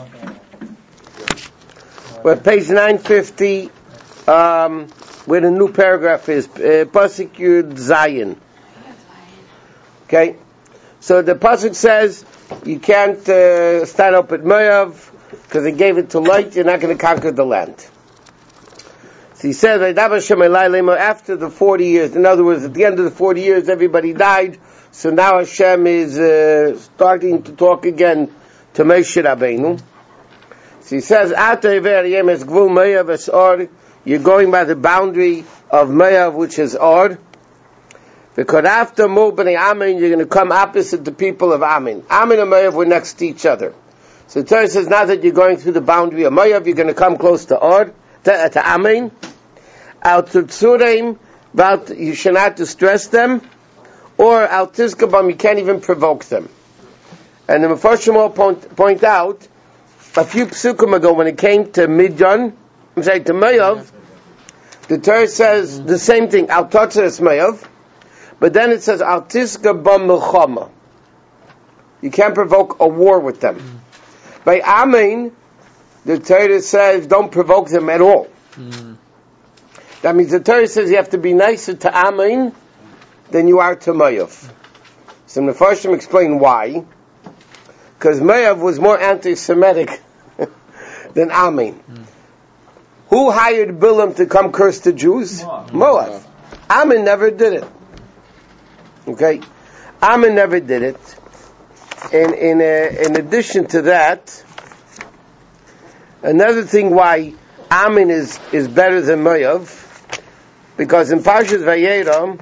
We're at page 950, where the new paragraph is, Pasuk Yud Zayin. Okay? So the Pasuk says, you can't stand up at Moav, because they gave it to light, you're not going to conquer the land. So he says, after the 40 years, in other words, at the end of the 40 years, everybody died, so now Hashem is starting to talk again to Moshe Rabbeinu. So he says, you're going by the boundary of Moav, which is Or. Because after Mubani Amin, you're going to come opposite the people of Amin. Amin and Moav were next to each other. So the Torah says, now that you're going through the boundary of Moav, you're going to come close to Or, to Amin. Al Tutsurim, you should not distress them. Or Al Tizkabam, you can't even provoke them. And the Mefarshim all point out, a few psukim ago, when it came to Midyan, to Moav, the Torah says the same thing, Al Totzeres Moav. But then it says, Al Tizka Bam Milchama. You can't provoke a war with them. By Amin, the Torah says, don't provoke them at all. That means the Torah says you have to be nicer to Amin than you are to Moav. So the Mefarshim explain why. Because Moav was more anti-Semitic than Amin. Who hired Bilam to come curse the Jews? Moav. Amin never did it. Okay, Ammon never did it. In addition to that, another thing why Ammon is better than Moav, because in Parshas Vayera,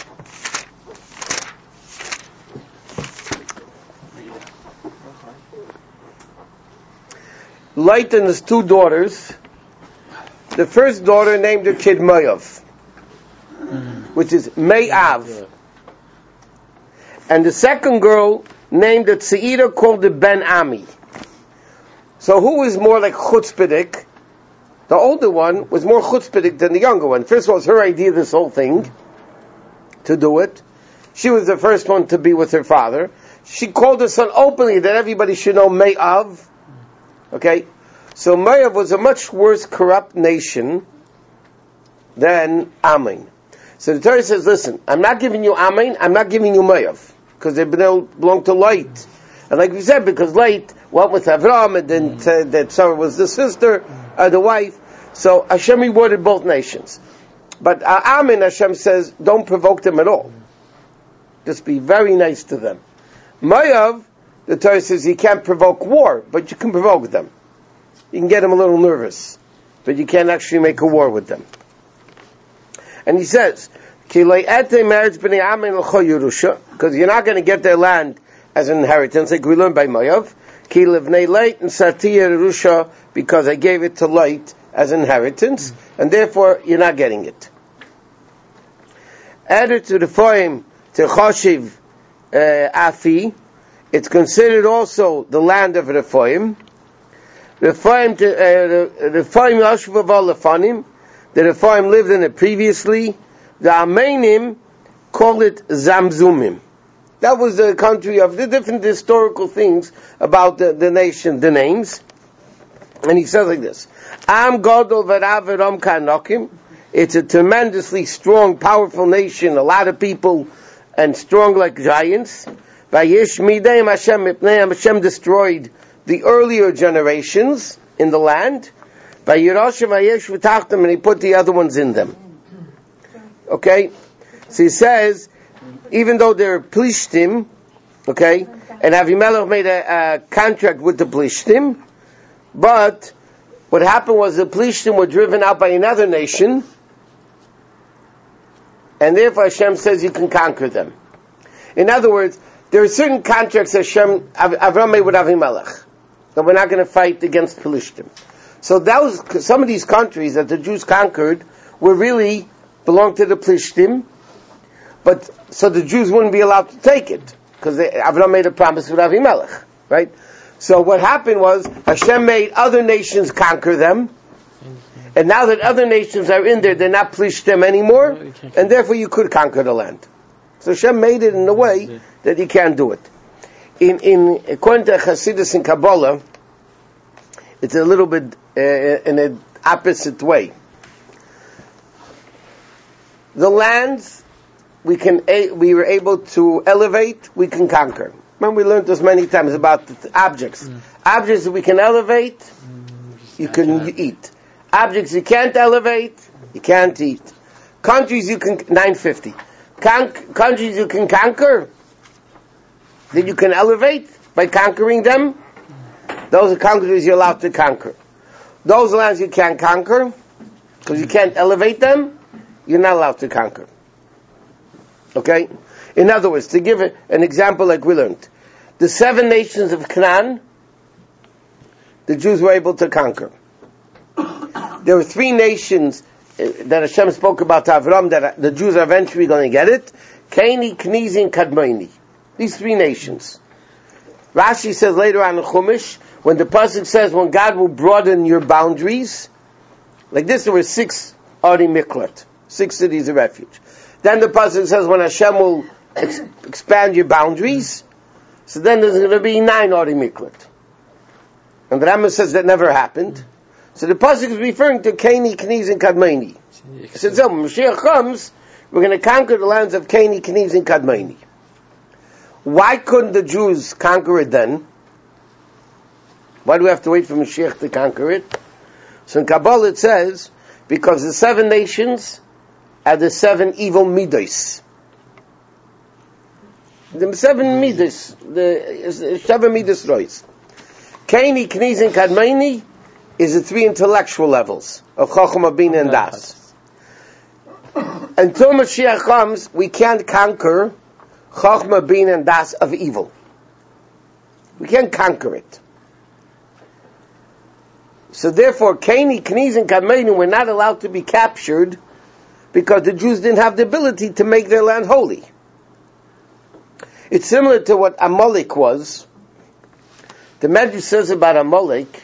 Light and his two daughters. The first daughter named her kid Moav, which is Me'av. And the second girl named a Tzeira called the Ben Ami. So who is more like chutzpahdik? The older one was more chutzpahdik than the younger one. First of all, it was her idea, this whole thing, to do it. She was the first one to be with her father. She called her son openly that everybody should know Me'av. Okay? So Moav was a much worse corrupt nation than Amin. So the Torah says, listen, I'm not giving you Amin, I'm not giving you Moav, because they belong to Light. And like we said, because Light went with Avram, and then said that Sarah was the sister, the wife, so Hashem rewarded both nations. But Amin, Hashem says, don't provoke them at all. Just be very nice to them. Moav, the Torah says you can't provoke war, but you can provoke them. You can get them a little nervous, but you can't actually make a war with them. And he says, because you're not going to get their land as an inheritance, like we learned by Moav. Because I gave it to Light as inheritance, and therefore you're not getting it. Added to the Foim, to Choshiv Afi, it's considered also the land of Rephaim. Rephaim Yashvav Lefanim, the Rephaim lived in it previously. The Amenim call it Zamzumim. That was the country of the different historical things about the nation, the names. And he says like this: Am Gadol V'Rav V'Ram Kanokim. It's a tremendously strong, powerful nation, a lot of people, and strong like giants. Vayish Mideim Hashem Mipneim, Hashem destroyed the earlier generations in the land. Vayiroshem Vayish V'Tachtem, and he put the other ones in them. Okay? So he says, even though they're Plishtim, okay, and Avimelech made a contract with the Plishtim, but what happened was the Plishtim were driven out by another nation, and therefore Hashem says you can conquer them. In other words, there are certain contracts Avram made with Avimelech, that we're not going to fight against Plishtim. So some of these countries that the Jews conquered were really belonged to the Plishtim, but so the Jews wouldn't be allowed to take it, because Avram made a promise with Avimelech, right? So what happened was, Hashem made other nations conquer them, and now that other nations are in there, they're not Plishtim anymore, and therefore you could conquer the land. So Hashem made it in a way that you can't do it. According to Chassidus and Kabbalah, It's a little bit in an opposite way. The lands we were able to elevate, we can conquer. Remember, we learned this many times about the objects. Objects that we can elevate, you can eat. Objects you can't elevate, you can't eat. Countries you can 950. Countries you can conquer, that you can elevate by conquering them. Those are countries you're allowed to conquer. Those lands you can't conquer because you can't elevate them, you're not allowed to conquer. Okay? In other words, to give an example like we learned, the 7 nations of Canaan, the Jews were able to conquer. There were 3 nations that Hashem spoke about to Avram that the Jews are eventually going to get it. Kaini, Knizi, and Kadmoni. These 3 nations. Rashi says later on in Chumash, when the pasuk says when God will broaden your boundaries, like this there were 6 Ari Miklat, 6 cities of refuge. Then the pasuk says when Hashem will expand your boundaries, so then there's going to be 9 Ari Miklat. And the Rambam says that never happened. So the pasuk is referring to Kaini, Kniz, and Kadmoni. It says, so when Mashiach comes, we're going to conquer the lands of Kaini, Kniz, and Kadmoni. Why couldn't the Jews conquer it then? Why do we have to wait for Mashiach to conquer it? So in Kabbalah it says, because the 7 nations are the 7 evil midos. The 7 midos, the 7 midos rois. Kaini, Kniz, and Kadmoni is the 3 intellectual levels of Chochmah, Bina, and Das. Until Mashiach comes, we can't conquer Chochmah, Bina, and Das of evil. We can't conquer it. So therefore, Kaini, Kniz, and Kadmoni were not allowed to be captured because the Jews didn't have the ability to make their land holy. It's similar to what Amalek was. The Medrash says about Amalek,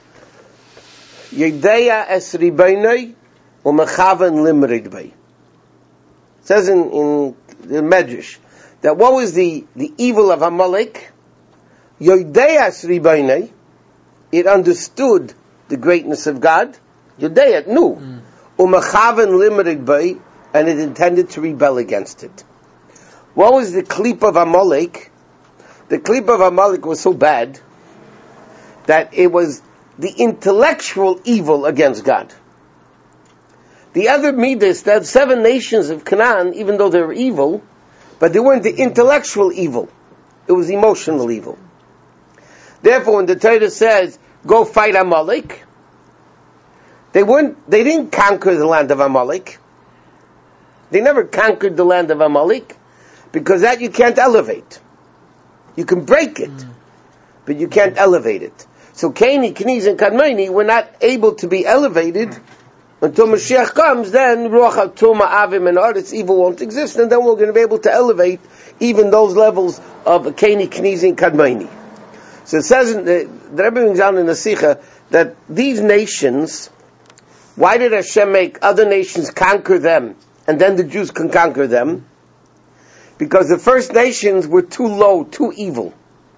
Yedeya es ribaynoi u'mechaven limrid bay. It says in the Medrash that what was the evil of Amalek? Yedeya es ribaynoi, it understood the greatness of God. Yedeya knew. U'mechaven limrid bay, and it intended to rebel against it. What was the klip of Amalek? The klip of Amalek was so bad that it was the intellectual evil against God. The other midas, that 7 nations of Canaan, even though they were evil, but they weren't the intellectual evil. It was emotional evil. Therefore, when the Torah says, go fight Amalek, they didn't conquer the land of Amalek. They never conquered the land of Amalek, because that you can't elevate. You can break it, but you can't elevate it. So Kaini, Kniz, and Kadmoni were not able to be elevated until Mashiach comes. Then Ruach HaTuma, Avim, and Art, its evil won't exist, and then we're going to be able to elevate even those levels of Kaini, Kniz, and Kadmoni. So it says the Rebbe brings down in the Sikha that these nations, why did Hashem make other nations conquer them, and then the Jews can conquer them? Because the first nations were too low, too evil.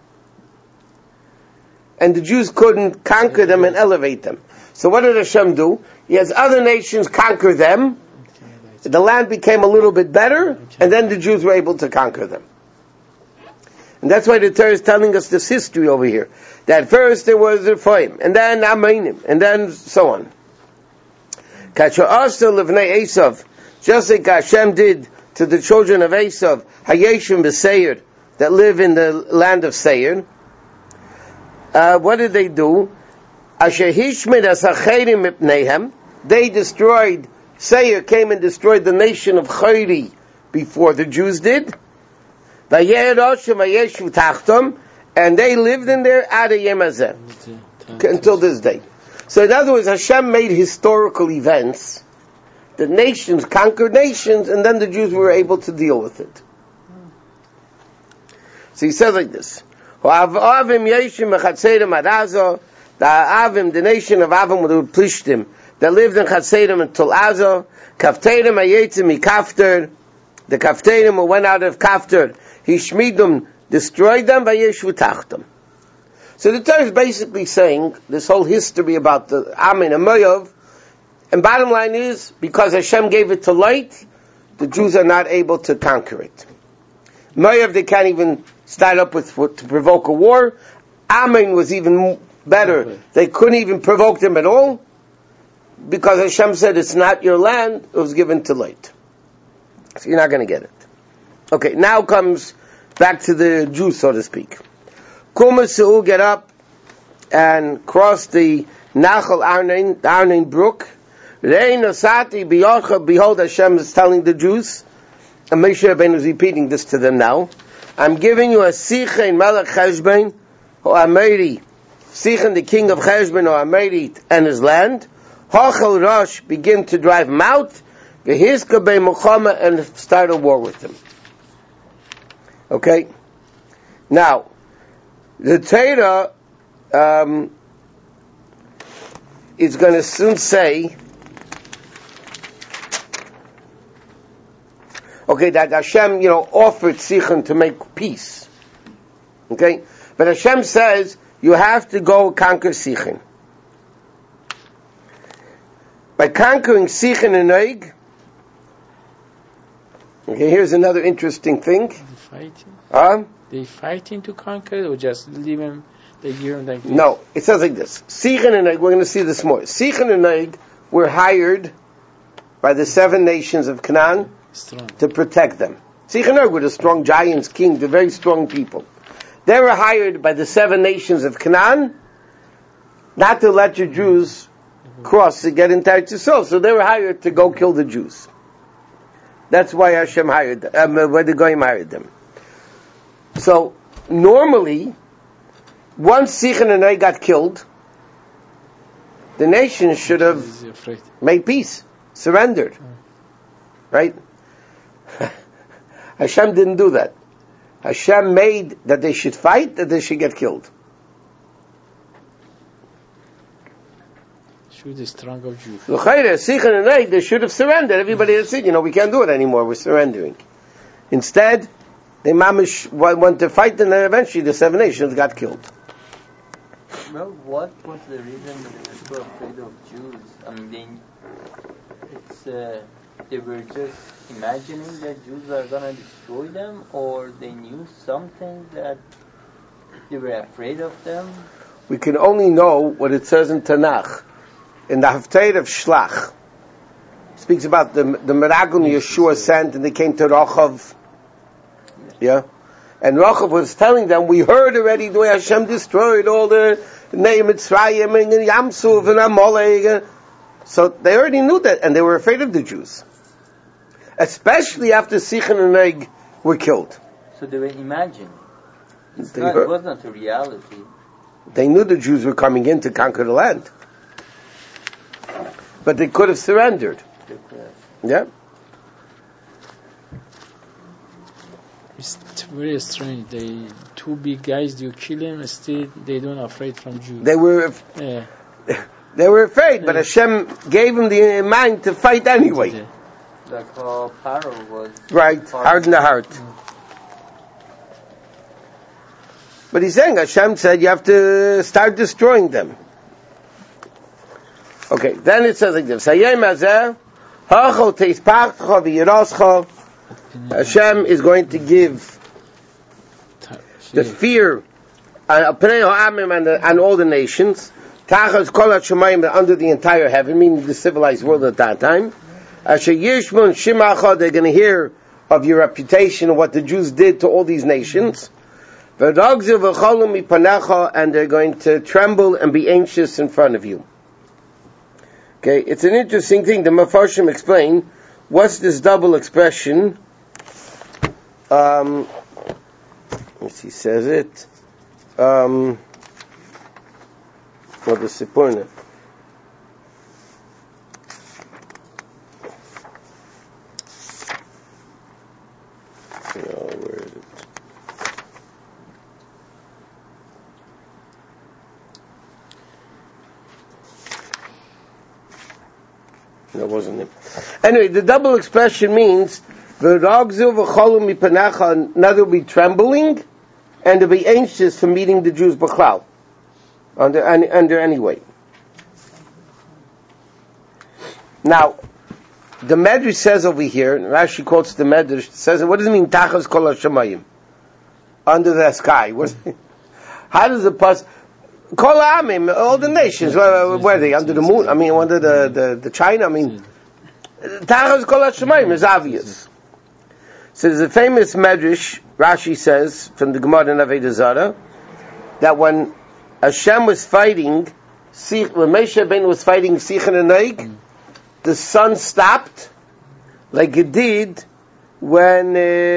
And the Jews couldn't conquer them and elevate them. So what did Hashem do? He has other nations conquer them. The land became a little bit better, and then the Jews were able to conquer them. And that's why the Torah is telling us this history over here. That first there was Rephaim, and then Amainim, and then so on. Kasher Asa Levnei Esav, just like Hashem did to the children of Esav, Hayeshim B'Seir, that live in the land of Seir. What did they do? Asher Hishmid Asacherim Mipneihem. They destroyed, Seir came and destroyed the nation of Chayri before the Jews did. And they lived in there Ad Yemazeh until this day. So in other words, Hashem made historical events. The nations conquered nations, and then the Jews were able to deal with it. So he says like this. The Avim, the nation of Avim, were Plishtim, that lived in Chatzerim until Azo. Kafterim Ayetzim Kafter, the Kafterim who went out of Kafter, Hishmidum, destroyed them, Vayeshu Tachtam. So the Torah is basically saying this whole history about the Amin and Moav, and bottom line is, because Hashem gave it to light, the Jews are not able to conquer it. Moav, they can't even start up with to provoke a war. Amin was even better. They couldn't even provoke them at all, because Hashem said it's not your land, it was given to light. So you're not going to get it. Okay, now comes back to the Jews, so to speak. Kumasu, get up and cross the Nachal Arnain, the Arnain brook. Rei Nosati Biyocha, behold, Hashem is telling the Jews, and Moshe Rabbeinu is repeating this to them now. I'm giving you a Sichen Melech Cheshbon, or Ameri, Sichen the king of Cheshbon, or Ameri, and his land. Hachal Rosh, begin to drive him out. V'hizka Bei Muchama, and start a war with him. Okay? Now, the Torah is going to soon say, okay, that Hashem, offered Sichon to make peace. Okay? But Hashem says, you have to go conquer Sichon. By conquering Sichon and Oig, okay, here's another interesting thing. They fighting to conquer, or just leave him, they give him like this? No, it says like this. Sichon and Oig, we're going to see this more. Sichon and Oig were hired by the 7 nations of Canaan to protect them. Sichon and Oig were the strong giants, kings, the very strong people. They were hired by the 7 nations of Canaan not to let your Jews cross to get into Eretz Yisrael. So they were hired to go kill the Jews. That's why Hashem hired them, why the Goyim hired them. So, normally, once Sichon and Oig got killed, the nation should have made peace, surrendered. Right? Hashem didn't do that. Hashem made that they should fight, that they should get killed. Shoot the strong of Jews. Sichon and Oig, they should have surrendered. Everybody had said, we can't do it anymore, we're surrendering. Instead, they mamish went to fight, and then eventually the 7 nations got killed. Well, what was the reason that they were so afraid of Jews? I mean, they were just imagining that Jews are going to destroy them, or they knew something that they were afraid of them? We can only know what it says in Tanakh. In the Haftarah of Shlach, it speaks about the miracle Yeshua sent, and they came to Rachav. Yeah? And Rachav was telling them, we heard already the way Hashem destroyed all the Mitzrayim and Yamsuf and Amalek. So they already knew that, and they were afraid of the Jews. Especially after Sichon and Oig were killed. So they were imagining. It was not a reality. They knew the Jews were coming in to conquer the land. But they could have surrendered. Yeah? It's very strange. They 2 big guys, you kill them, still they don't afraid from Jews. They were afraid, but Hashem gave them the mind to fight anyway. Like how Pharaoh was. Right, harden the heart. But he's saying, Hashem said you have to start destroying them. Okay, then it says like this. Hashem is going to give the fear and all the nations under the entire heaven, meaning the civilized world at that time. They're going to hear of your reputation and what the Jews did to all these nations. And they're going to tremble and be anxious in front of you. Okay, it's an interesting thing. The Mefarshim explain what's this double expression. He says it. What the Sipurna? Where is it? That wasn't it. Anyway, the double expression means another will be trembling and to be anxious for meeting the Jews b'chlal. under any way. Now, the Medrash says over here, and Rashi quotes the Medrash, says, what does it mean, Tachas Kol HaShamayim? Under the sky. How does the pas Kol Ha'amim, all the nations, where are they? Under the moon? I mean, under the China? I mean, Tachas Kol HaShamayim is obvious. So there's a famous Medrash, Rashi says, from the Gemara in Avodah Zarah, that when Hashem was fighting, when Moshe Rabbeinu was fighting Sichon and Oeg, the sun stopped, like it did when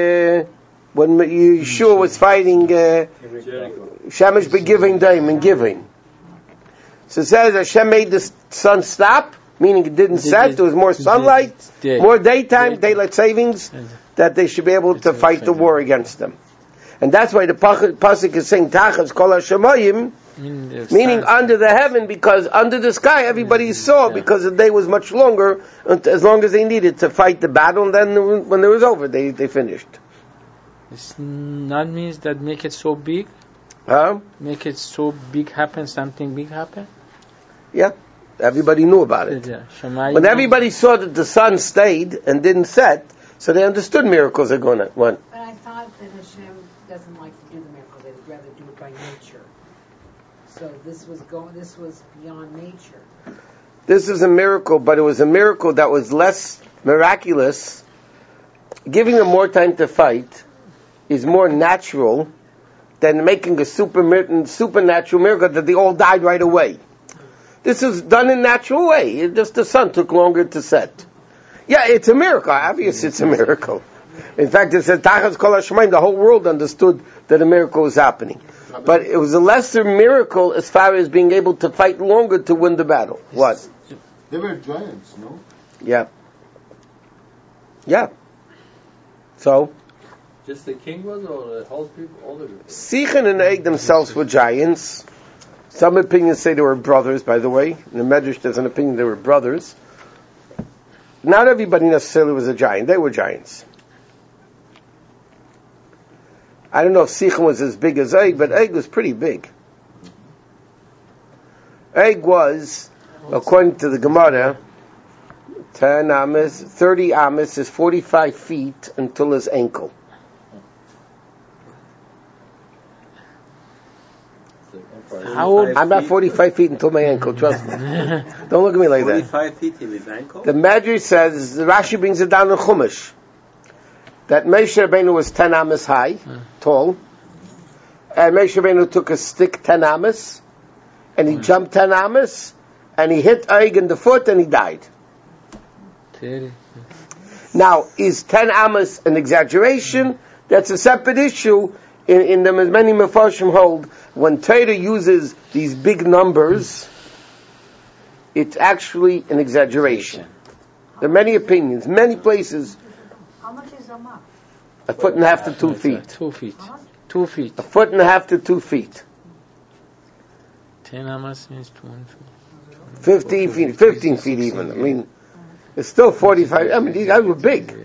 Yeshua was fighting Shemesh Begiving Daim and giving. So it says Hashem made the sun stop, meaning it didn't set, there was more sunlight, more daytime, daylight savings, that they should be able to fight the war against them. And that's why the Pasuk is saying Tachas Kol HaShamayim, meaning under the heaven, because under the sky everybody saw, because the day was much longer, as long as they needed to fight the battle, and then when it was over, they finished. It's not means that make it so big? Huh? Make it so big happen, something big happen? Yeah, everybody knew about it. When everybody saw that the sun stayed and didn't set, so they understood miracles are going to run. But I thought that Hashem doesn't like to do the miracles; they would rather do it by nature. So this was beyond nature. This is a miracle, but it was a miracle that was less miraculous. Giving them more time to fight is more natural than making a supernatural miracle that they all died right away. This is done in a natural way. It just the sun took longer to set. Yeah, it's a miracle. Obviously, it's a miracle. In fact, it said Tachas Kol HaShamayim. The whole world understood that a miracle was happening. But it was a lesser miracle as far as being able to fight longer to win the battle. What? They were giants, no? Yeah. Yeah. So? Just the king was, or the whole people, all the people? Sichon and Oeg themselves were giants. Some opinions say they were brothers, by the way. In the Medrash there's an opinion they were brothers. Not everybody necessarily was a giant. They were giants. I don't know if Sichon was as big as Oeg, but Oeg was pretty big. Oeg was, according to the Gemara, 10 amas, 30 amas is 45 feet until his ankle. I'm not 45 feet until my ankle, trust me. Don't look at me like 45 feet till his ankle? that. The Medrash says, the Rashi brings it down in Chumash, that Moshe Rabbeinu was 10 amas high, tall, and Moshe Rabbeinu took a stick 10 amas, and he jumped 10 amas, and he hit Oeg in the foot, and he died. Now, is 10 amas an exaggeration? That's a separate issue. In the many Mefarshim hold, when Torah uses these big numbers, it's actually an exaggeration. There are many opinions, many places. How much is a mach? A foot and a half to 2 feet. 2 feet. 2 feet. A foot and a half to 2 feet. 10 amas means 20 feet. 15 feet, 15 feet even. I mean, it's still 45. I mean, these guys were big.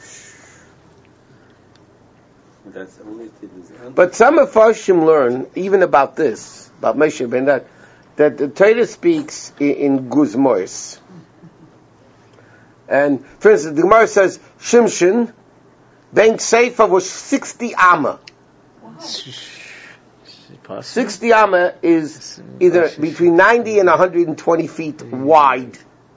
That's only till his ankle. But some Mefarshim learn, even about this, about Moshe Rabbeinu, that the Torah speaks in Guzmois. And, for instance, the Gemara says, Shimshon, Ben Seifa was 60 amma. 60 amma is either between 90 and 120 feet wide.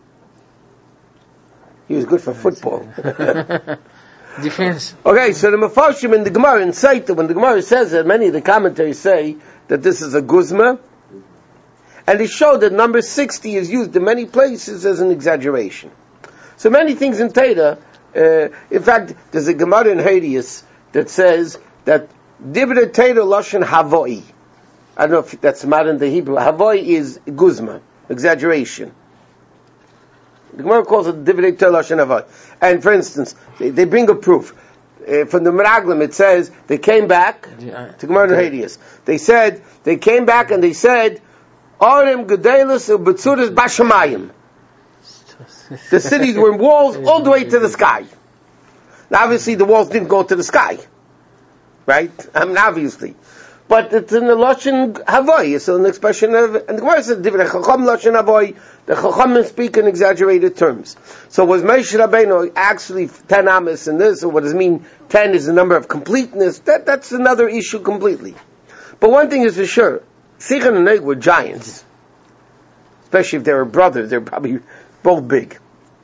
He was good for football. Defense. Okay, so the Mefarshim in the Gemara in Saita, when the Gemara says that, many of the commentaries say that this is a guzma, and they show that number 60 is used in many places as an exaggeration. So many things in Torah, in fact, there's a Gemara in Hadius that says that Divrei Torah Lashon Havoi. I don't know if that's modern day Hebrew. Havoi is guzma, exaggeration. The Gemara calls it Divrei Torah Lashon Havoi. And for instance, they bring a proof. From the Meraglim it says, they came back, to Gemara in Hadius. They came back and they said, Arim Gedelis Ubetzuras Bashamayim. The cities were in walls all the way to the sky. Now obviously the walls didn't go to the sky. Right? I mean obviously. But it's in the Lashon Havoi, it's an expression of, and the Gemara says, Divrei Chacham Lashon Havoi, the Chachamim speak in exaggerated terms. So was Moshe Rabbeinu actually 10 Amos in this, or what does it mean 10 is the number of completeness? That's another issue completely. But one thing is for sure, Sichon and Oeg were giants. Especially if they were brothers, they're probably both big.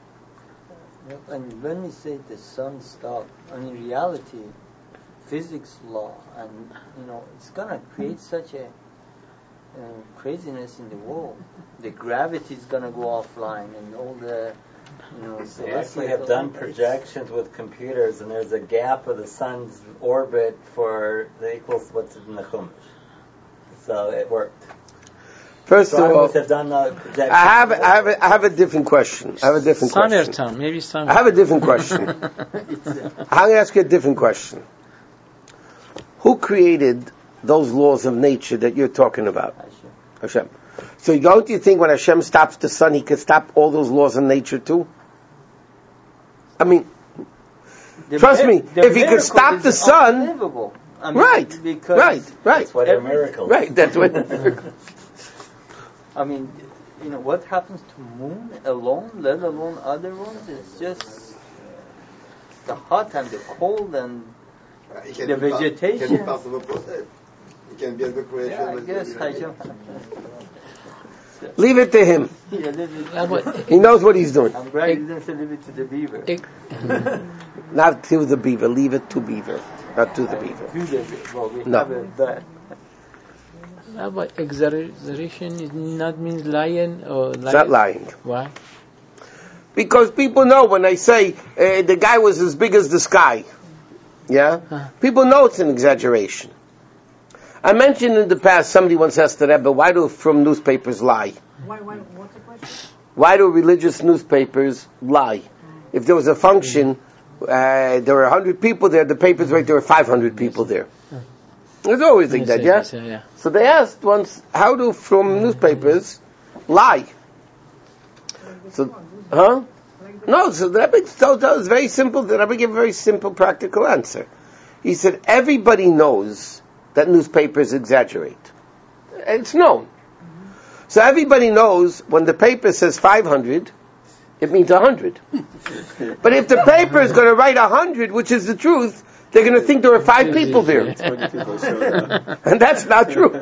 And when we say the sun stopped, in reality, physics law, and it's gonna create such a craziness in the world. The gravity is gonna go offline, and all the they actually have done projections with computers, and there's a gap of the sun's orbit for the equals what's in the Chumash. So it worked. First of all, have done projections. I have a different question. I have a different question. Summertime, maybe summer. I have a different question. I'm going to ask you a different question. Who created those laws of nature that you're talking about? Hashem. So don't you think when Hashem stops the sun, He could stop all those laws of nature too? I mean, trust me, if He could stop the sun, right. That's what a miracle. Right, that's what a miracle. I mean, what happens to moon alone, let alone other ones, it's just the hot and the cold and the vegetation. Can be possible process. It can be a good creation. Yeah, I guess Hashem. Leave it to Him. He knows what He's doing. I'm glad you didn't say leave it to the beaver. Not to the beaver, leave it to beaver, not to the beaver. To the beaver. Well, we No. have a bad. But exaggeration is not means lying or lying. It's not lying. Why? Because people know when they say the guy was as big as the sky. Yeah? People know it's an exaggeration. I mentioned in the past, somebody once asked the Rebbe, why do from newspapers lie? What's the question? Why do religious newspapers lie? If there was a function, there were 100 people there, the papers write there were 500 people there. It's always like that, yeah? So they asked once, how do from newspapers lie? So, huh? No, so the Rebbe told us very simple. The Rebbe gave a very simple, practical answer. He said, everybody knows that newspapers exaggerate. It's known. So everybody knows when the paper says 500, it means 100. But if the paper is going to write 100, which is the truth, they're going to think there were 5 people there. And that's not true.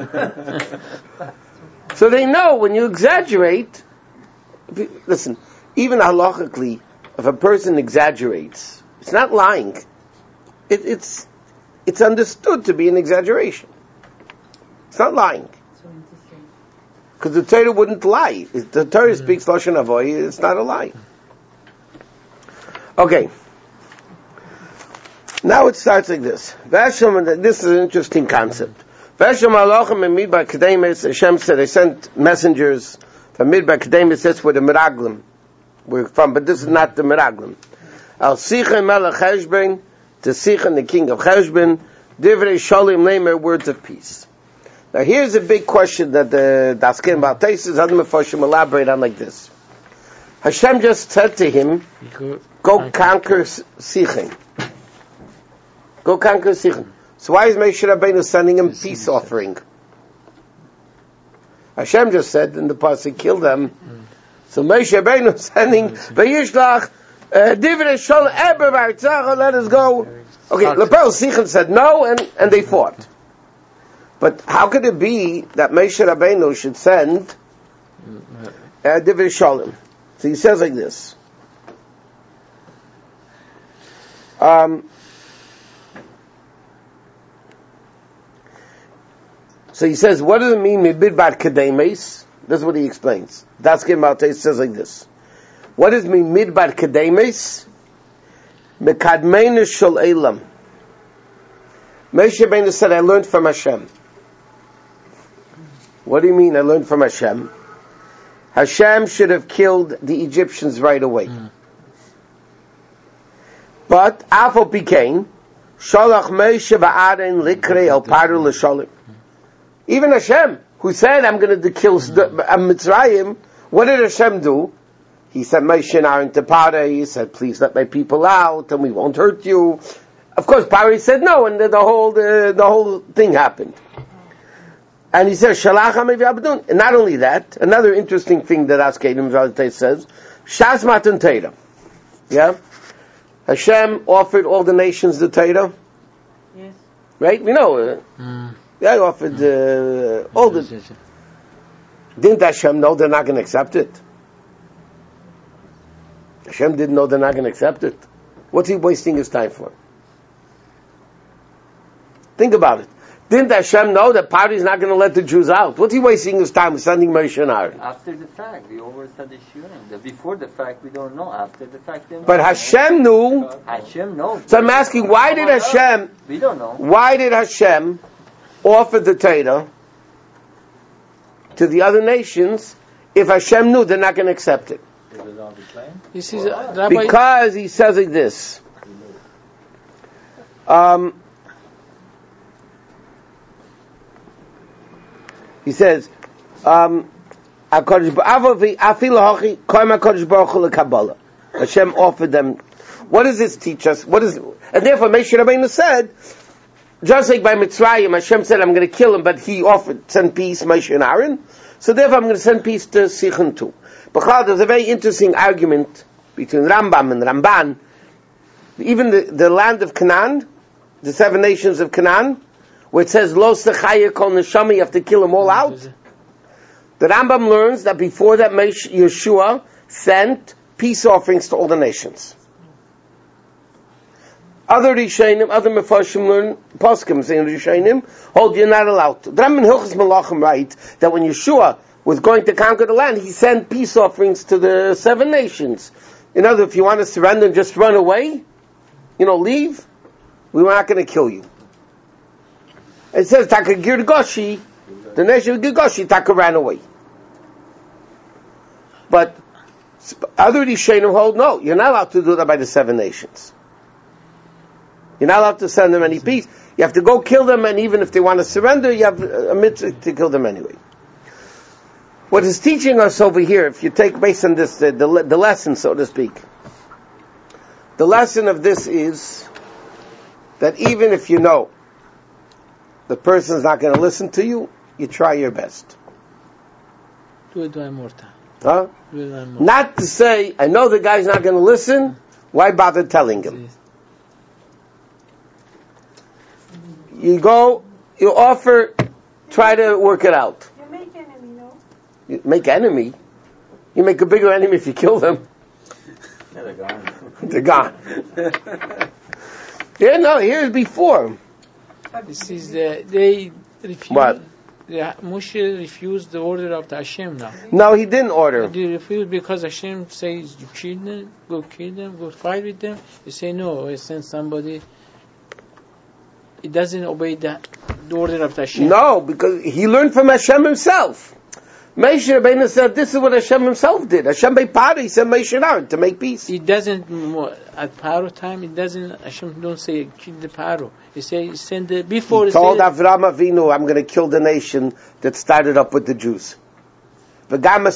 So they know when you exaggerate, listen, even halachically, if a person exaggerates, it's not lying. It's understood to be an exaggeration. It's not lying. Because the Torah wouldn't lie. If the Torah speaks Lashon Havoi, it's not a lie. Okay. Now it starts like this. This is an interesting concept. Hashem said they sent messengers from Midbar Kedemis, that's where the Meraglim were from, but this is not the Meraglim. Al Sichon Melech Heshbon, to Sichon the king of Heshbon, Divrei Shalim Leimer, words of peace. Now here's a big question that the Daskin Baltesis, Adam Mefoshim elaborate on like this. Hashem just said to him, go conquer Sichon. Go conquer Sichon. So why is Moshe Rabbeinu sending him peace offering? Hashem just said in the pasuk, kill them. So Moshe Rabbeinu sending Vayishlach Divrei Shalom Eber V'Artzacha, let us go. Okay, Lepel Sichon said no, and they fought. But how could it be that Moshe Rabbeinu should send Divrei Shalom? So he says like this. So he says, what does it mean, Midbar Kedemes? This is what he explains. Daskin Maltais says like this. What does it mean, Midbar Kedemes? Mekadmeinu Shel Eilam. Moshe Rabbeinu said, I learned from Hashem. What do you mean, I learned from Hashem? Hashem should have killed the Egyptians right away. But, Afo Pikein, Shalach Moshe Ba'aden Likrei El Paru L'Shalim. Even Hashem, who said, I'm going to kill Mitzrayim, what did Hashem do? He sent Moshe and Aaron to Paro. He said, please let my people out, and we won't hurt you. Of course, Paro said no, and the whole thing happened. And he says, Shalacham Abdun. And not only that, another interesting thing that Askedim Zaltei says, Shas Matan Torah. Yeah? Hashem offered all the nations the Torah. Yes. Right? We know. Yeah, he offered all the... Didn't Hashem know they're not going to accept it? Hashem didn't know they're not going to accept it. What's he wasting his time for? Think about it. Didn't Hashem know that Paro is not going to let the Jews out? What's he wasting his time with sending Moshe and Aaron? After the fact, we always had the shooting. Before the fact, we don't know. After the fact, but Hashem knew. Hashem knows. So I'm asking, why did Hashem? We don't know. Why did Hashem offer the Torah to the other nations if Hashem knew they're not going to accept it? This is Rabbi. Because he says like this. He says, Hashem offered them. What does this teach us? And therefore, Moshe Rabbeinu said, just like by Mitzrayim, Hashem said, I'm going to kill him, but he offered, send peace, Moshe and Aaron. So therefore, I'm going to send peace to Sichon too. But there's a very interesting argument between Rambam and Ramban. Even the land of Canaan, the 7 nations of Canaan, where it says, Lo Sechaya Kol Neshama, you have to kill them all out. The Rambam learns that before that, Yeshua sent peace offerings to all the nations. Other Rishonim, other Mefarshim learn, Poskim saying Rishonim, hold, you're not allowed to. The Rambam in Hilchos Malachim writes that when Yeshua was going to conquer the land, he sent peace offerings to the 7 nations. In other words, if you want to surrender and just run away, leave, we're not going to kill you. It says, Taka Girgoshi, the nation of Girgoshi, Taka ran away. But other Rishonim hold, no, you're not allowed to do that by the 7 nations. You're not allowed to send them any peace. You have to go kill them, and even if they want to surrender, you have a mitzvah to kill them anyway. What is teaching us over here, if you take based on this, the lesson, so to speak, the lesson of this is that even if you know the person's not going to listen to you, you try your best. Do it one more time. Huh? Do it one more. Not to say, I know the guy's not going to listen, why bother telling him? You go, you offer, try to work it out. You make enemy, no? You make enemy? You make a bigger enemy if you kill them. Yeah, they're gone. They're gone. Yeah, no, here's before. This is they refused. What? Moshe refused the order of the Hashem now. No, he didn't order. They refused because Hashem says, you kill them, go fight with them. You say, no, I send somebody. It doesn't obey the order of the Hashem. No, because he learned from Hashem himself. Moshe Rabbeinu said, this is what Hashem himself did. Hashem by Paro, he sent Moshe and Aaron to make peace. It doesn't, at Paro time, Hashem don't say, kill the Paro. He say, send the, before he told Avram Avinu, I'm going to kill the nation that started up with the Jews. I'm going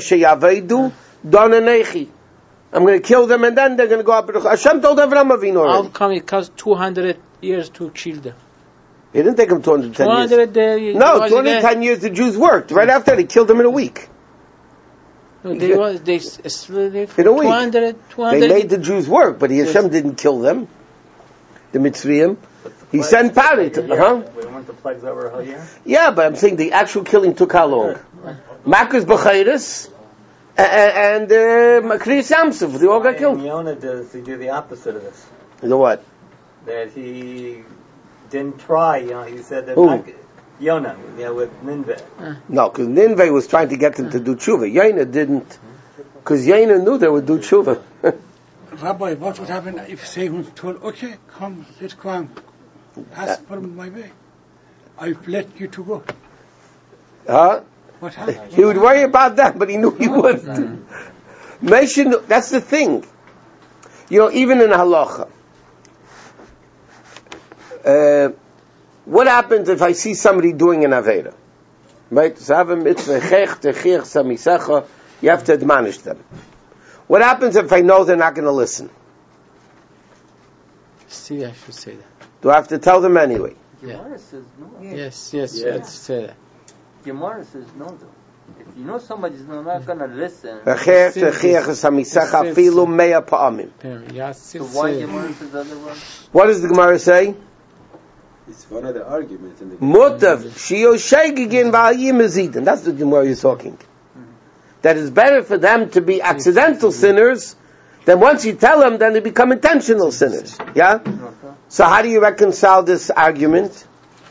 to kill them and then they're going to go up. Hashem told Avram Avinu already. How come it cost 200 years to kill them? It didn't take them 210 years. 210 years the Jews worked. Right after, they killed them in a week. No, they in a week. 200. They made the Jews work, but Hashem didn't kill them. The Mitzrayim. He sent Paro. We weren't the plagues over a whole year? Yeah, but I'm saying the actual killing took how long? Makkos B'chayris and Kriyas Yamsuf. They all got killed. And Yonah does he do the opposite of this? The what? That he didn't try, he said that Yonah, with Nineveh. No, because Nineveh was trying to get them to do tshuva. Yonah didn't, because Yonah knew they would do tshuva. Rabbi, what would happen if Satan told, okay, come, let's go and pass from my way. I've let you to go. What happened? He would worry about that, but he knew he wouldn't. That's the thing. Even in halacha, what happens if I see somebody doing an Avera? Right? You have to admonish them. What happens if I know they're not going to listen? See, I should say that. Do I have to tell them anyway? Yeah. Yes, you have to say that. Gemara says no, though. If you know somebody's not going to listen, so why Gemara says otherwise? What does the Gemara say? It's one of the arguments in the Mutav shio sheigigin v'ayim mezidin. That's the Gemara you're talking. That it's better for them to be accidental sinners than once you tell them, then they become intentional sinners. Yeah? So how do you reconcile this argument?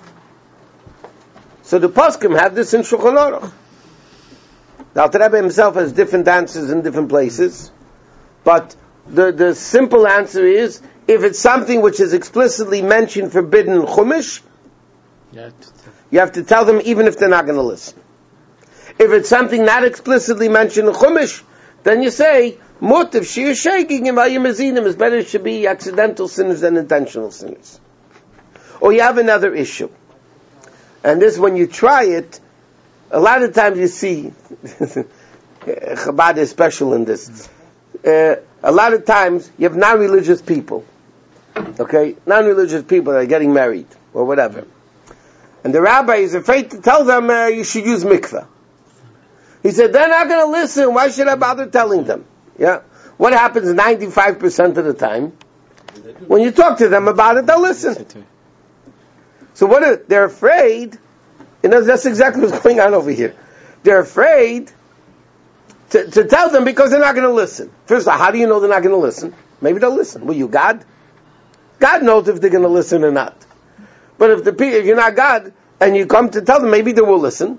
So the poskim have this in Shulchan Aruch. The Alter Rebbe himself has different answers in different places, but the simple answer is, if it's something which is explicitly mentioned forbidden in Chumash, you have to tell them even if they're not going to listen. If it's something not explicitly mentioned in Chumash, then you say, Mutav shir shaking in v'ayim mezidim, is better it should be accidental sinners than intentional sinners. Or you have another issue. And this, when you try it, a lot of times you see, Chabad is special in this. A lot of times you have non-religious people. Okay? Non-religious people that are getting married, or whatever. And the rabbi is afraid to tell them you should use mikveh. He said, they're not going to listen, why should I bother telling them? Yeah? What happens 95% of the time? When you talk to them about it, they'll listen. So they're afraid, that's exactly what's going on over here. They're afraid to tell them because they're not going to listen. First of all, how do you know they're not going to listen? Maybe they'll listen. Well, you God? God knows if they're going to listen or not. But if you're not God, and you come to tell them, maybe they will listen.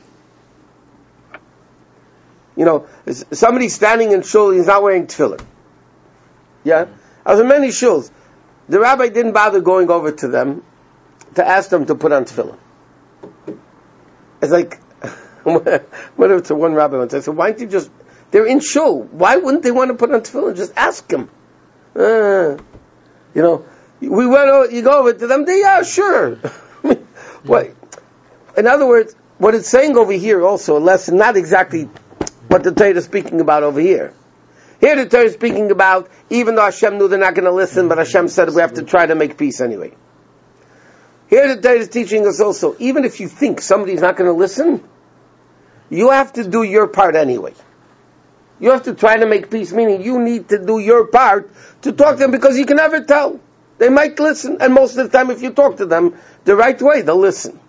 You know, somebody's standing in shul, he's not wearing tefillin. Yeah? I was in many shuls. The rabbi didn't bother going over to them to ask them to put on tefillin. It's like, whatever, to one rabbi once, I said, why don't you just, they're in shul, why wouldn't they want to put on tefillin? Just ask them. You know, you go over to them, yeah, sure. What? In other words, what it's saying over here also, a lesson, not exactly what the Torah is speaking about over here. Here the Torah is speaking about, even though Hashem knew they're not going to listen, but Hashem said we have to try to make peace anyway. Here the Torah is teaching us also, even if you think somebody's not going to listen, you have to do your part anyway. You have to try to make peace, meaning you need to do your part to talk to them, because you can never tell. They might listen, and most of the time if you talk to them the right way, they'll listen.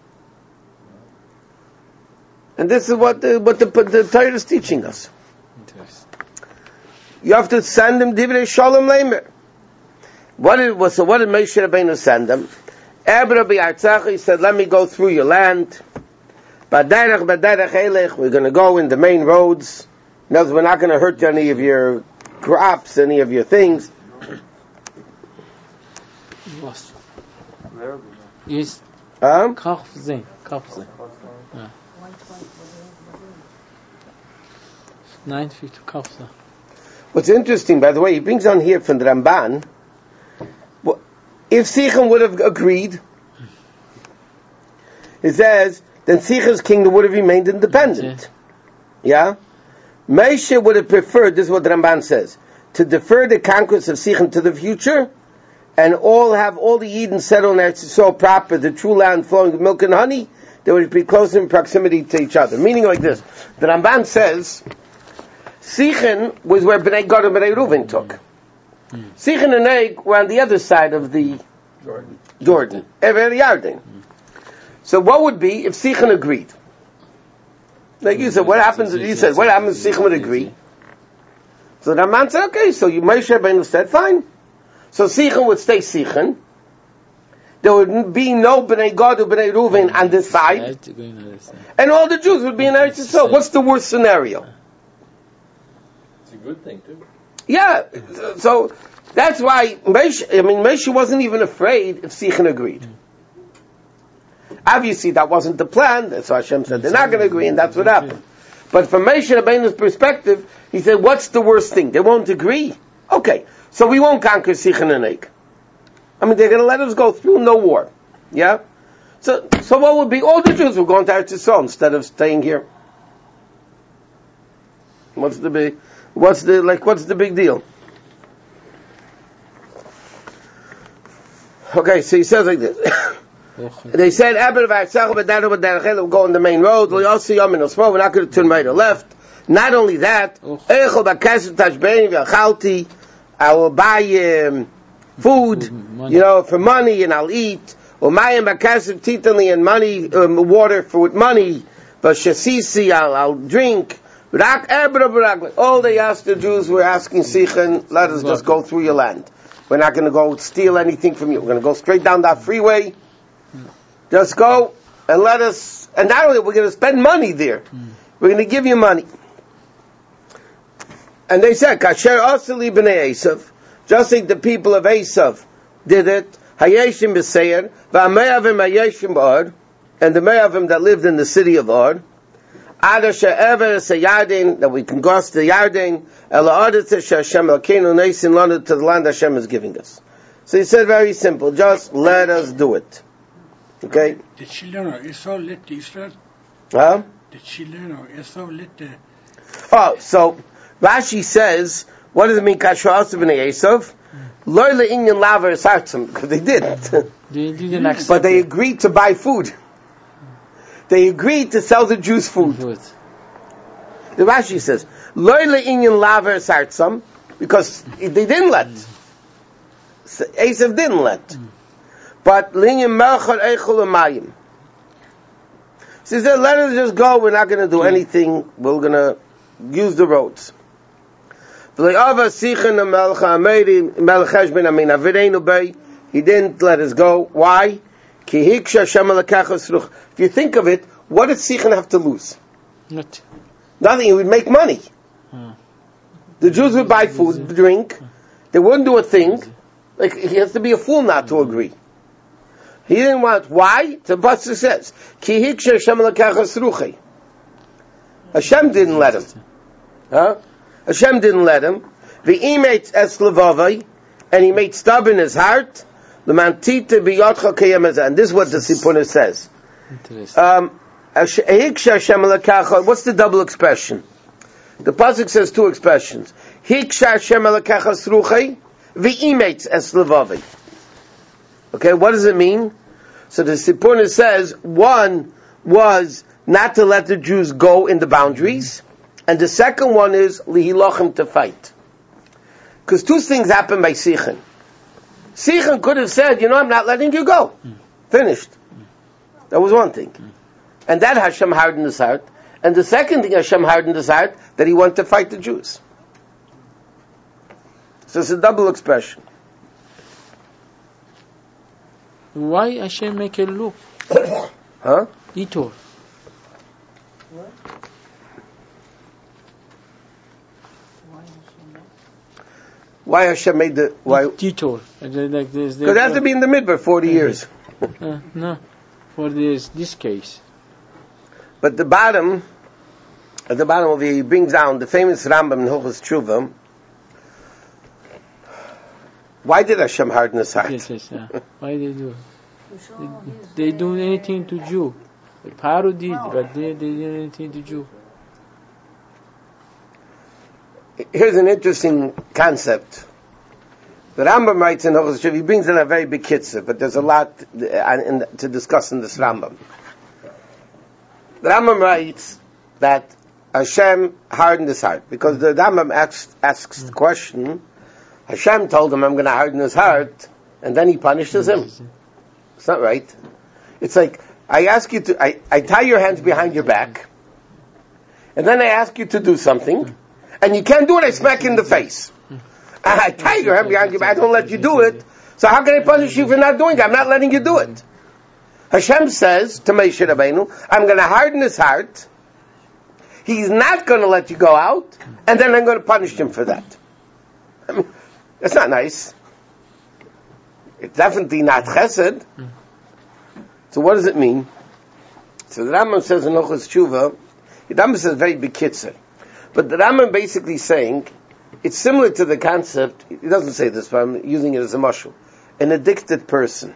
And this is what the Torah is teaching us. You have to send them divrei shalom leimer. So what did Moshe Rabbeinu send them? He said, let me go through your land. We're going to go in the main roads. In other words, we're not going to hurt any of your crops, any of your things. Yes. Kafze. 9 feet to Kafza. What's interesting, by the way, he brings on here from the Ramban, if Sichon would have agreed, it says, then Sichon's kingdom would have remained independent. Yeah? Moshe would have preferred, this is what the Ramban says, to defer the conquest of Sichon to the future, and have all the Eden settled in Eretz Yisrael proper, the true land flowing with milk and honey, they would be close in proximity to each other. Meaning like this, the Ramban says, Sichon was where Bnei Gad and Bnei Reuven took. Sichon and Og were on the other side of the Jordan. Ever Yarden. So what would be if Sichon agreed? Like you said, what happens if Sichon would agree? So the Ramban said, okay, so Moshe Rabbeinu said, fine. So Sichon would stay Sichon. There would be no Bnei Gad or Bnei Reuven on this side. And all the Jews would be in Eretz Yisrael. What's the worst scenario? It's a good thing too. Yeah, so that's why Moshe wasn't even afraid if Sichon agreed. Obviously that wasn't the plan, that's why Hashem said they're not going to agree, and that's what happened. But from Moshe Rabbeinu's perspective, he said, what's the worst thing? They won't agree? Okay, so we won't conquer Sichon and Og. They're going to let us go through, no war. Yeah? So what would be? All the Jews will go into Eretz Yisrael instead of staying here. What's the big deal? Okay, so he says like this. They said, we'll go on the main road. We're not going to turn right or left. Not only that, I will buy food, for money, and I'll eat. And money, water with money. I'll drink. All they asked the Jews were asking Sichen, let us just go through your land. We're not going to go steal anything from you. We're going to go straight down that freeway. Just go and let us, and not only we're going to spend money there. We're going to give you money. And they said, Kasher Asali b'nei Esav, just like the people of Esav did it, Hayeshim b'seir, v'ame'avim hayeshim b'or, and the Me'avim that lived in the city of Or, Ada she'ever se'yardin, that we can cross the Yarden, Ela Adetze she'Hashem Elokeinu neisin lanu, to the land Hashem is giving us. So he said very simple, just let us do it. Okay? The children of Esau led to Israel? Huh? The children of Esau led to... Oh, so Rashi says, what does it mean, Kasher Asaf b'nei Esav? Lo le'inyan laver esartzim, because they didn't. They didn't accept but they agreed to buy food. They agreed to sell the Jews food. The Rashi says, Lo le'inyan laver esartzim, because they didn't let. Esav didn't let. But le'inyan melchar eichel u'mayim. He said, let us just go, we're not going to do anything, we're going to use the roads. He didn't let us go. Why? If you think of it, what did Sichen have to lose? Nothing. He would make money. The Jews would buy food, drink. They wouldn't do a thing. Like, he has to be a fool not to agree. He didn't want. Why? The pasuk says, Hashem didn't let him. Hashem didn't let him. V'imet es levavai, and he made stubborn his heart. L'mantita biyotcha kiyamazah. And this is what the Sippunah says. What's the double expression? The pasuk says two expressions. Hiksha Hashem elakacha sruchei, v'imet es levavai. Okay, what does it mean? So the Sippunah says, one was not to let the Jews go in the boundaries, and the second one is lihilochem, to fight. Because two things happened by Sichen. Sichen could have said, I'm not letting you go. Finished. That was one thing. And that Hashem hardened his heart. And the second thing Hashem hardened his heart, that he wanted to fight the Jews. So it's a double expression. Why Hashem make a loop? Huh? Detour. Why Hashem made the detour? Because it has to be in the midbar 40 years. No, for this case. But at the bottom of it, he brings down the famous Rambam in Hilchos Tshuva. Why did Hashem harden his heart? Yes. Why they do? They do anything to Jew. Paro did, but they did anything to Jew. Here's an interesting concept. The Rambam writes in Hilchos Tshuva, he brings in a very big kitzur, but there's a lot to discuss in this Rambam. The Rambam writes that Hashem hardened his heart, because the Rambam asks the question, Hashem told him, I'm going to harden his heart, and then he punishes him. It's not right. It's like, I ask you to, I tie your hands behind your back, and then I ask you to do something, and you can't do it, I smack you in the face. I tie your hand behind your back, I don't let you do it, so how can I punish you for not doing it? I'm not letting you do it. Hashem says to Moshe Rabbeinu, I'm going to harden his heart, he's not going to let you go out, and then I'm going to punish him for that. I mean, that's not nice. It's definitely not chesed. So what does it mean? So the Rambam says in Hilchos Tshuva, the Rambam says very big kitzur. But the Rambam basically saying, it's similar to the concept, he doesn't say this, but I'm using it as a mashal, an addicted person.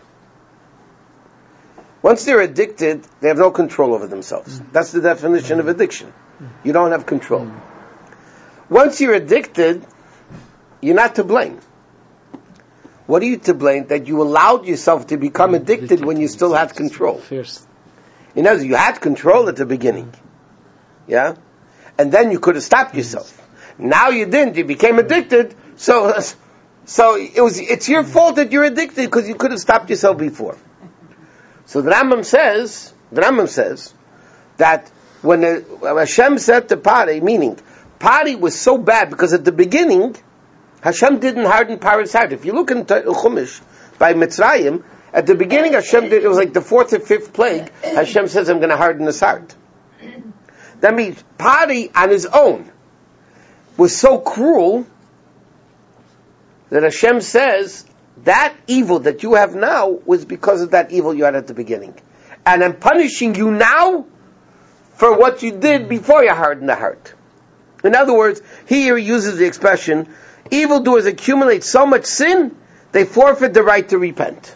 Once they're addicted, they have no control over themselves. That's the definition of addiction. You don't have control. Once you're addicted, you're not to blame. What are you to blame? That you allowed yourself to become addicted when you still had control. First. In other words, you had control at the beginning. Yeah? And then you could have stopped yourself. Now you didn't. You became addicted. So it's your fault that you're addicted because you could have stopped yourself before. So the Rambam says that when Hashem said to Pari, meaning Pari was so bad because at the beginning Hashem didn't harden Pari's heart. If you look in Chumash by Mitzrayim, at the beginning Hashem did, it was like the 4th or 5th plague, Hashem says, I'm going to harden his heart. That means Pari on his own was so cruel that Hashem says, that evil that you have now was because of that evil you had at the beginning. And I'm punishing you now for what you did before you hardened the heart. In other words, here he uses the expression, evildoers accumulate so much sin, they forfeit the right to repent.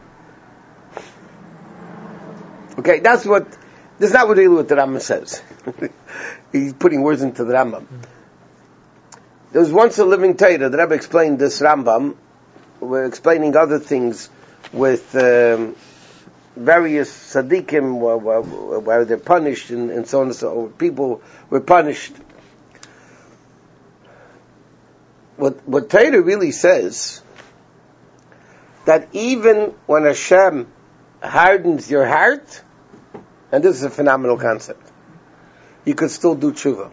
Okay, this is not really what the Rambam says. He's putting words into the Rambam. There was once a living Torah. The Rebbe explained this Rambam. We're explaining other things with various tzaddikim where they're punished and so on and so on. People were punished. What Torah really says, that even when Hashem hardens your heart, and this is a phenomenal concept, you could still do tshuva.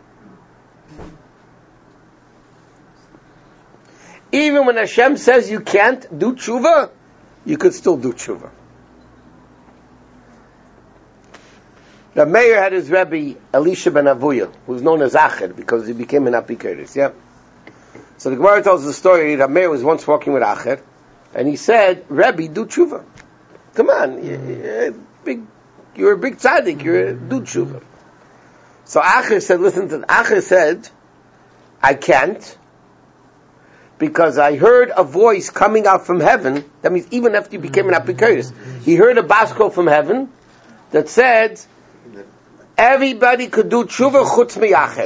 Even when Hashem says you can't do tshuva, you could still do tshuva. The mayor had his Rebbe, Elisha ben Avuya, who's known as Acher, because he became an Apikoros, yeah? So the Gemara tells the story, the mayor was once walking with Acher, and he said, Rebbe, do tshuva. Come on, you're a big tzaddik, do tshuva. So Acher said, Acher said, I can't, because I heard a voice coming out from heaven. That means even after you became an Apikoros, he heard a baskol from heaven that said, everybody could do tshuva chutz mi'acher.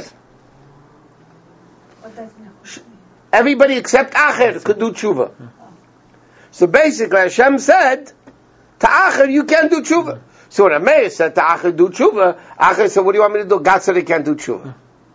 Everybody except Acher could do tshuva. So basically Hashem said, to Acher you can't do tshuva. So when Ameir said to Acher do tshuva, Acher said, what do you want me to do? God said he can't do tshuva.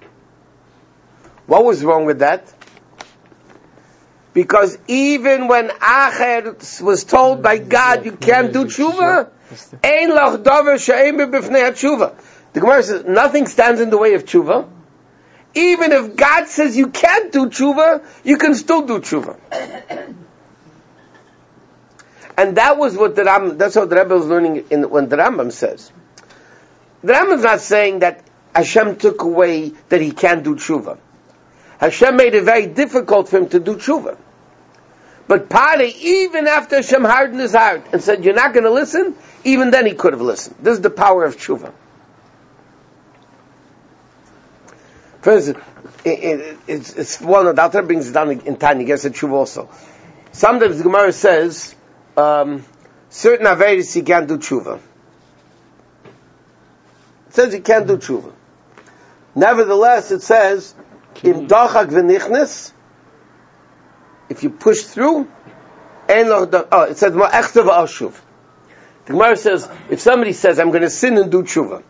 What was wrong with that? Because even when Acher was told by God you can't do tshuva, ein lach davar she'ein b'fnei tshuva. The Gemara says nothing stands in the way of tshuva. Even if God says you can't do tshuva, you can still do tshuva. And that was what that's what the Rebbe was learning when the Rambam says. The Rambam's not saying that Hashem took away that he can't do tshuva. Hashem made it very difficult for him to do tshuva. But Pari, even after Hashem hardened his heart and said, you're not going to listen, even then he could have listened. This is the power of tshuva. First, it's one of the Alter brings it down in Tanya, gets a tshuva also. Sometimes the Gemara says, certain averis you can't do tshuva. It says you can't do tshuva. Nevertheless, it says, Im dachak v'nichnes, if you push through, it says ma'echtav ashuv. The Gemara says, if somebody says, I'm going to sin and do tshuva,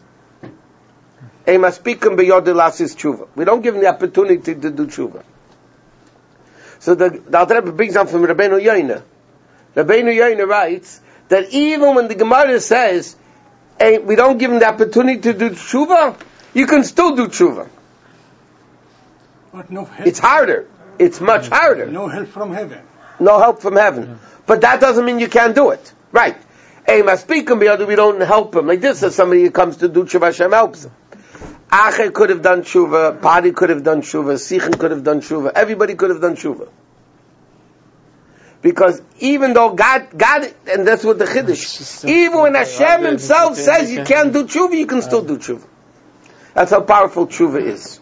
we don't give him the opportunity to do tshuva. So the Alter Rebbe brings down from Rabbeinu Yoina. Rabbeinu Yoina writes that even when the Gemara says, we don't give him the opportunity to do tshuva, you can still do tshuva. But no help. It's harder. It's much harder. No help from heaven. No help from heaven. But that doesn't mean you can't do it. Right. We don't help him. Like this, as somebody who comes to do tshuva, Hashem helps him. Acher could have done tshuva, Pari could have done tshuva, Sichen could have done tshuva, everybody could have done tshuva. Because even though God, and that's what the Chiddush, even when Hashem himself says you can't do tshuva, you can still do tshuva. That's how powerful tshuva is.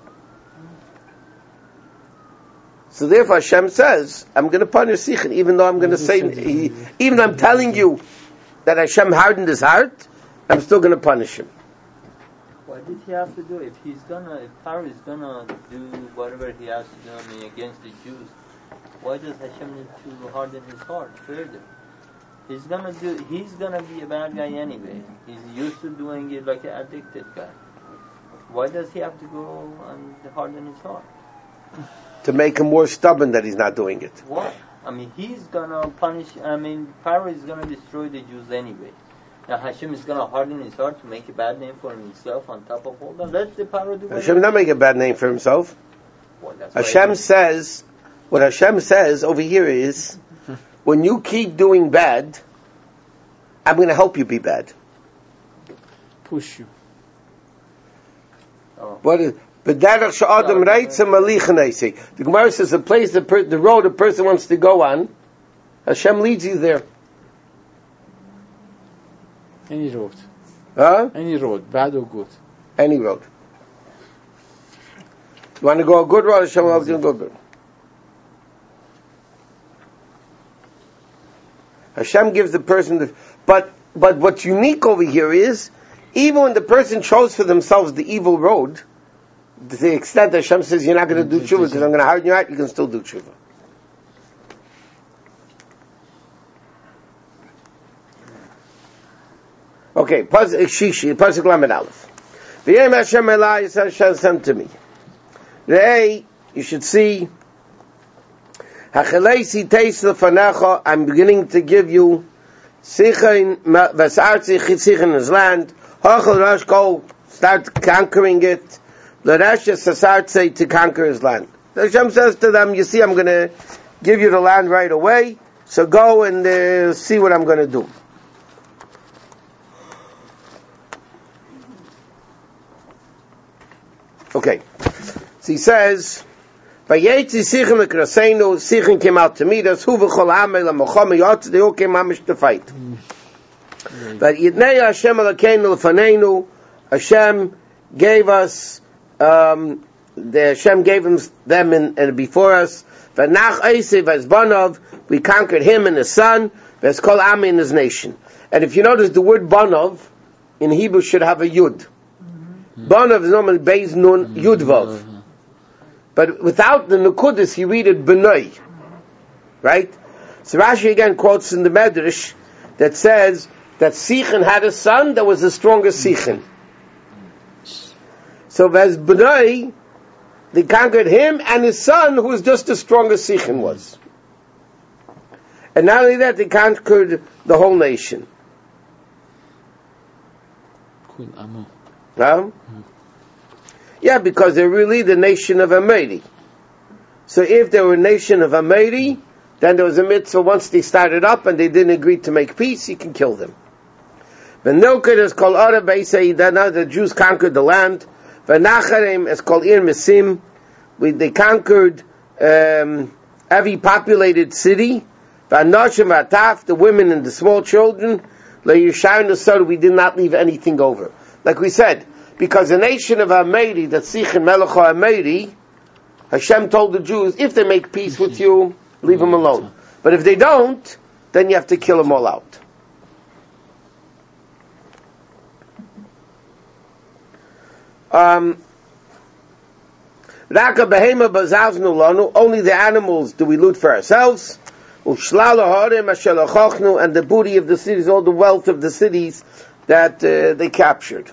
So therefore Hashem says, I'm going to punish Sichen, even though I'm going to say, even though I'm telling you that Hashem hardened his heart, I'm still going to punish him. What did he have to do? If Pharaoh is gonna do whatever he has to do against the Jews, Why does Hashem need to harden his heart further? He's gonna be a bad guy anyway. He's used to doing it like an addicted guy. Why does he have to go and harden his heart? To make him more stubborn that he's not doing it. Why? I mean, he's gonna punish. I mean, Pharaoh is gonna destroy the Jews anyway. Now Hashem is gonna harden his heart to make a bad name for himself on top of all that. Let the Pharaoh do it. Hashem not make a bad name for himself. Well, Hashem says, what Hashem says over here is, when you keep doing bad, I'm going to help you be bad. Push you. What is? The Gemara says the place, the road a person wants to go on, Hashem leads you there. Any road. Huh? Any road, bad or good. Any road. You want to go a good road, Hashem will help you go good. Hashem gives the person but what's unique over here is, even when the person chose for themselves the evil road, to the extent that Hashem says you're not going to do tshuva because I'm going to harden you out, you can still do tshuva. Okay, Pasuk Lamed Aleph. V'yem Hashem Elai, Hashem sent to me. Re'ei, you should see, Hacheleisi teis lefanecha, I'm beginning to give you Sichen, Vasarzi Sichen his land, Hachel Rosh, go start conquering it, L'Resha Sasarzi to conquer his land. Hashem says to them, you see, I'm going to give you the land right away, so go and see what I'm going to do. Okay, so he says, "Vayetzi Sichen leKraseinu, Sichen came out to meet us. Hu v'chol Amei laMochama Yotz. They all came mamish to fight. But Yidnei Hashem Elokeinu lefaneinu. Hashem gave us. The Hashem gave them and before us. V'nach Eisei v'ezbanav. We conquered him and his son. V'ezkol Amei and his nation. And if you notice, the word Banav in Hebrew should have a Yud. Banav is normally Beis Nun Yud Vav. But without the Nukudis, you read it Benoi. Right? So Rashi again quotes in the Medrash that says that Sichen had a son that was the strongest Sichen. So as Benoi, they conquered him and his son who was just as strong as Sichen was. And not only that, they conquered the whole nation. No? Yeah, because they're really the nation of Ameri. So if they were a nation of Ameri, then there was a mitzvah once they started up and they didn't agree to make peace, you can kill them. V'nilkid is called Ara Beisei, then the Jews conquered the land. V'nacharem is called Ir Mesim. They conquered every populated city. V'anoshim v'ataf, the women and the small children. Le'yushayin Nesor, we did not leave anything over. Like we said, because the nation of Ameri, that Sichen Melecha Ameri, Hashem told the Jews, if they make peace with you, leave them alone. But if they don't, then you have to kill them all out. Only the animals do we loot for ourselves. And the booty of the cities, all the wealth of the cities that they captured.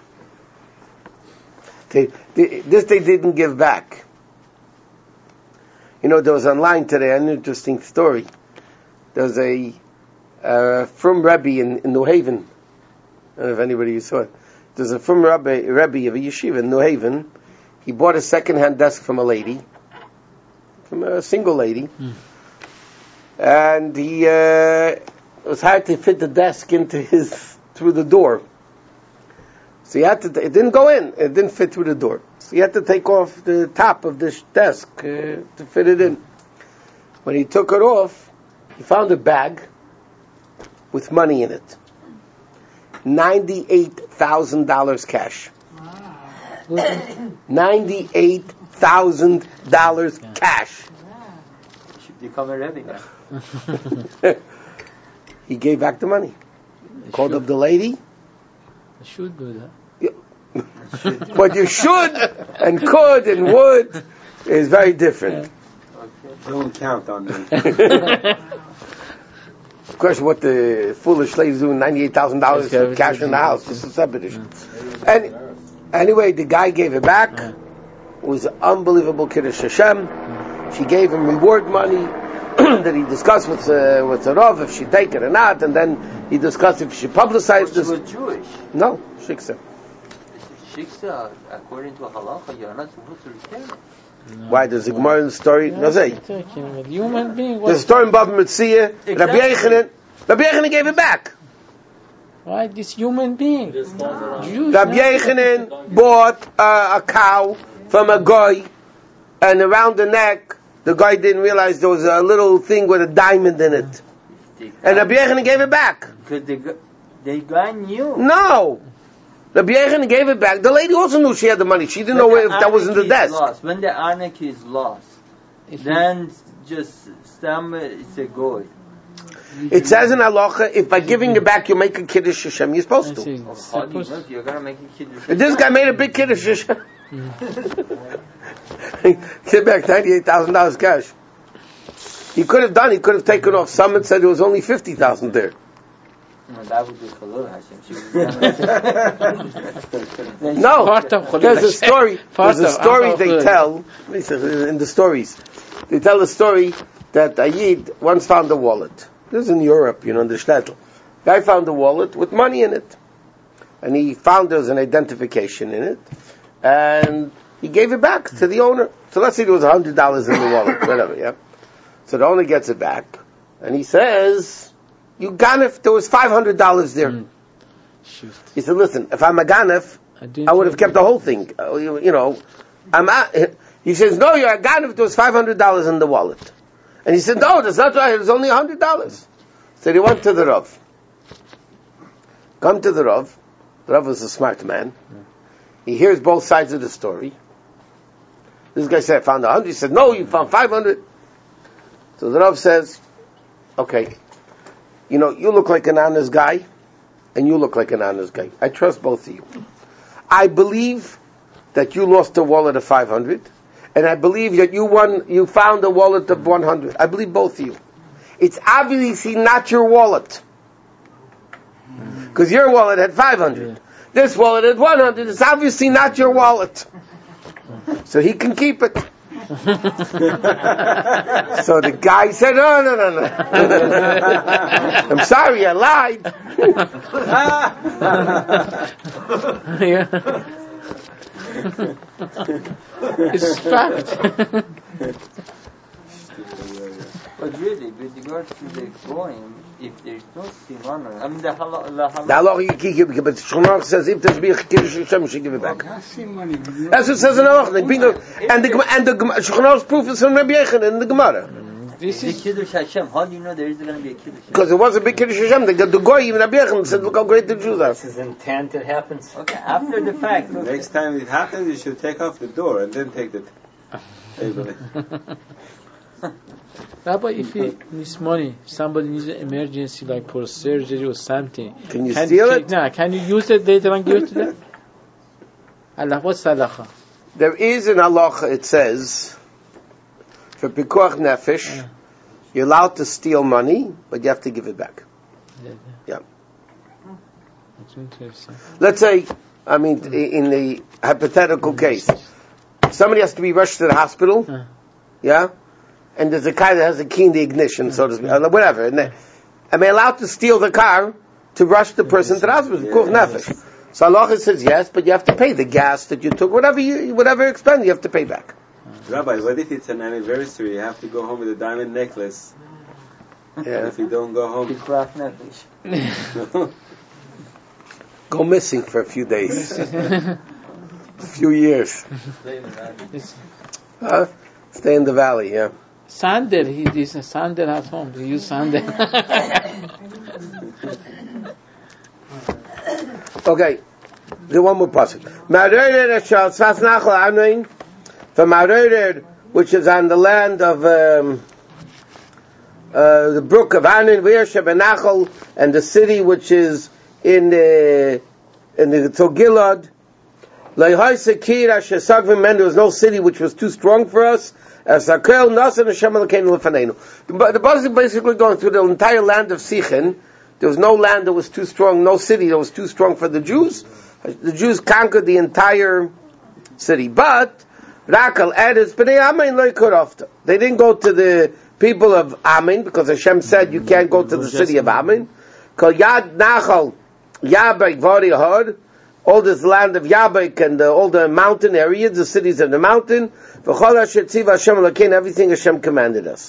This they didn't give back. You know, there was online today an interesting story. There was a Frum Rebbe in New Haven. I don't know if anybody saw it. There's a Frum Rebbe of a yeshiva in New Haven. He bought a second-hand desk from a lady, from a single lady. And he, it was hard to fit the desk through the door. So it didn't go in, it didn't fit through the door. So he had to take off the top of this desk to fit it in. When he took it off, he found a bag with money in it. $98,000 cash. $98,000 cash. You should become a Rebbe now. He gave back the money. Called up the lady. I should do that. Yeah. But you should and could and would is very different. Okay. Don't count on me. Of course, what the foolish ladies doing $98,000 for cash in the house. This is a separate issue. And anyway, the guy gave it back. It was an unbelievable Kiddush Hashem. She gave him reward money that he discussed with the Rav if she take it or not, and then he discussed if she publicize this. She was Jewish. No, Shiksa. Shiksa, according to halacha, you're not supposed to return it. Why? There's a Gemara in the story. No, say. Human being. There's a story in Bava Metzia. Rabbi Yechanan gave it back. Why? This human being. Rabbi Yechanan bought a cow from a guy, and around the neck, the guy didn't realize there was a little thing with a diamond in it. And Rabbi Yechanan gave it back. Because the guy knew. No! Rabbi Yechanan gave it back. The lady also knew she had the money. She didn't know if that was in the desk. When the arnik is lost, then just stamp it's a goy. It says in halacha, if by giving it back you make a Kiddush Hashem, you're supposed to. How do you know you're going to make a Kiddush Hashem? This guy made a big Kiddush Hashem. Get back $98,000 cash. He could have taken off some and said there was only $50,000 there. No, that would be Chalul Hashem. No, there's a story they tell, in the stories. They tell a story that a Yid once found a wallet. This is in Europe, in the shtetl. Guy found a wallet with money in it. And he found there was an identification in it. And he gave it back to the owner. So let's say there was $100 in the wallet, whatever, yeah? So the owner gets it back. And he says, you ganef, there was $500 there. He said, listen, if I'm a ganef, I would have kept the whole thing. He says, no, you're a ganef, there was $500 in the wallet. And he said, no, that's not right, it was only $100. So he went to the Rav. Come to the Rav. The Rav was a smart man. He hears both sides of the story. This guy said, I found 100. He said, no, you found 500. So the Rav says, okay, you look like an honest guy, and you look like an honest guy. I trust both of you. I believe that you lost a wallet of 500, and I believe that you found a wallet of 100. I believe both of you. It's obviously not your wallet. Because your wallet had 500. This wallet had 100. It's obviously not your wallet. So he can keep it. So the guy said, no. I'm sorry, I lied. It's fact. But really, with regards to the Goyim, if there's no simana, I mean the halacha. The halacha you keep it, but Shulchan says if there's a Kiddush Hashem, you should give it back. That's what it says in halacha. And the Shulchan's proof is from Rabbi Yechanan in the Gemara. This is Kiddush Hashem. How do you know there is going to be a Kiddush Hashem? Because it was a big Kiddush Hashem. The Goy, even Rabbi Yechanan, said, look how great the Jews are. This is intent, it happens. Okay, after the fact. Next time it happens, you should take off the door and then take the table. Rabbi, if he needs money, somebody needs an emergency, like for surgery or something. Can you steal it? No, can you use it later and give it to them? Allah, what's halacha? There is an halacha, it says, for pikuach nefesh, you're allowed to steal money, but you have to give it back. Yeah. That's interesting. Let's say, in the hypothetical case, somebody has to be rushed to the hospital, yeah? And there's a guy that has a key in the ignition, so to speak, whatever. And am I allowed to steal the car to rush the person to the hospital? Pikuach nefesh. So Allah says yes, but you have to pay the gas that you took, whatever expense you have to pay back. Rabbi, what if it's an anniversary? You have to go home with a diamond necklace. Yeah. If you don't go home, go missing for a few days, a few years. Stay in the valley, yeah. Sandal, he is a sandal at home. He use sandal. Okay, do one more passage. From Marorer, which is on the land of the brook of Anin, Benachal, and the city which is in the Togilad. There was no city which was too strong for us. Esakel Nasan Hashem Elokeinu Lefaneinu. The Buzz is basically going through the entire land of Sichin. There was no land that was too strong, no city that was too strong for the Jews. The Jews conquered the entire city. But, Rakal Edis B'nei Amin Lo Yikorofta. They didn't go to the people of Amin, because Hashem said you can't go to the city of Amin. Kol Yad Nachal Yabek Vori Hod. All this land of Yabek and all the mountain areas, the cities of the mountain. V'chol Asher Tziva Hashem Elokeinu, everything Hashem commanded us.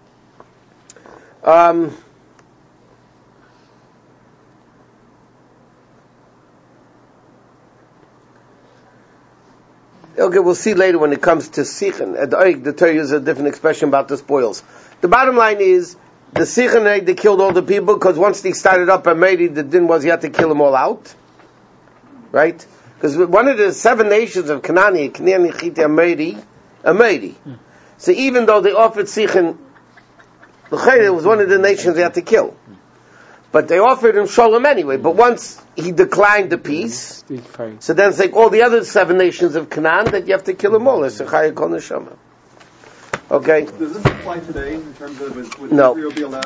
Okay, we'll see later when it comes to Sichin. At the Oig, the Torah uses a different expression about the spoils. The bottom line is, the Sichin, they killed all the people, because once they started up Amedi, the din was you had to kill them all out. Right? Because one of the 7 nations of Canaan, Amedi. So even though they offered Sichin, it was one of the nations they had to kill. But they offered him Shalom anyway. But once he declined the peace, so then it's like all the other 7 nations of Canaan that you have to kill them all. Okay? Does this apply today in terms of would No. Israel be allowed